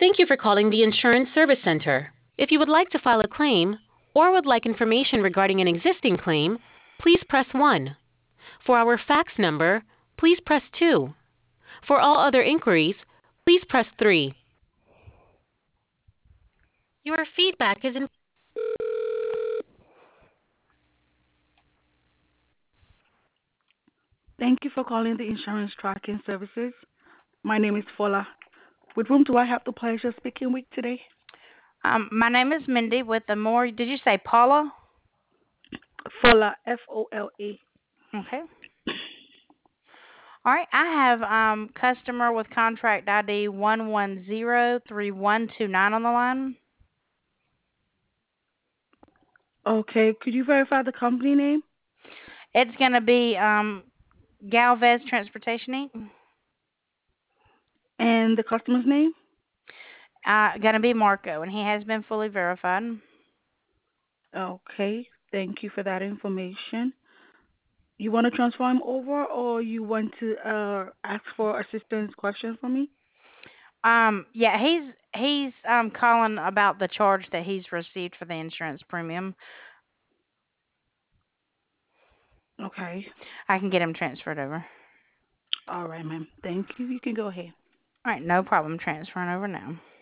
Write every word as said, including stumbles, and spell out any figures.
Thank you for calling the Insurance Service Center. If you would like to file a claim or would like information regarding an existing claim, please press one. For our fax number, please press two. For all other inquiries, please press three. Your feedback is in Thank you for calling the Insurance Tracking Services. My name is Fola. With whom do I have the pleasure of speaking with today? Um, my name is Mindy with the more. Did you say Paula? Fola, F O L A. Okay. All right. I have um customer with contract I D one one zero three one two nine on the line. Okay, could you verify the company name It's gonna be um Galvez Transportation Inc. and the customer's name? Uh, gonna be Marco, and he has been fully verified. Okay, thank you for that information. You want to transfer him over or you want to uh, ask for assistance question from me? Um, yeah, he's he's um calling about the charge that he's received for the insurance premium. Okay. I can get him transferred over. All right, ma'am. Thank you. You can go ahead. All right, no problem. Transferring over now.